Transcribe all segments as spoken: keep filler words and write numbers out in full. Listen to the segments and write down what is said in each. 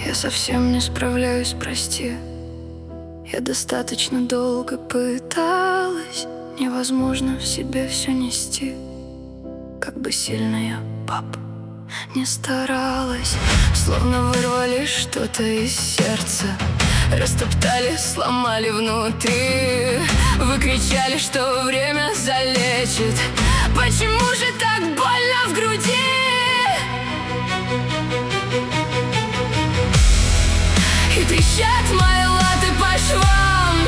Я совсем не справляюсь, прости. Я достаточно долго пыталась, невозможно в себе все нести. Как бы сильно я, пап, не старалась, словно вырвали что-то из сердца, растоптали, сломали внутри. Вы кричали, что время залечит. Почему же так больно в груди? И трещат мои латы по швам,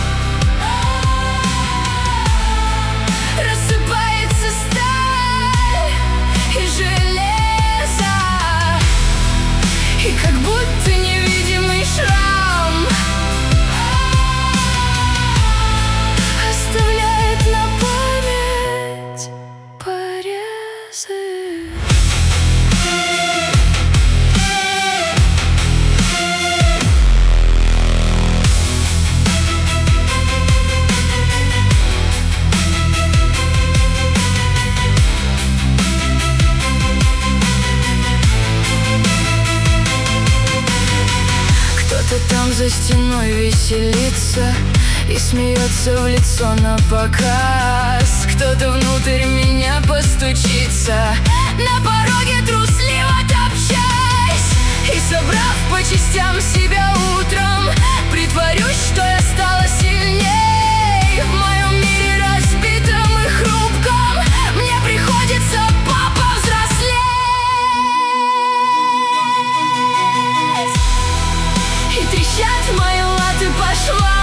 рассыпается сталь и железо, и как будто невидимый шрам оставляет на память порезы. Кто-то там за стеной веселится и смеется в лицо на показ. Кто-то внутрь меня постучится, на пороге трусливо топчась. И собрав по частям себя утром, притворюсь, что я стала сильней. В моем мире разбитом и хрупком мне приходится, папа, взрослеть. И трещат мои латы по швам,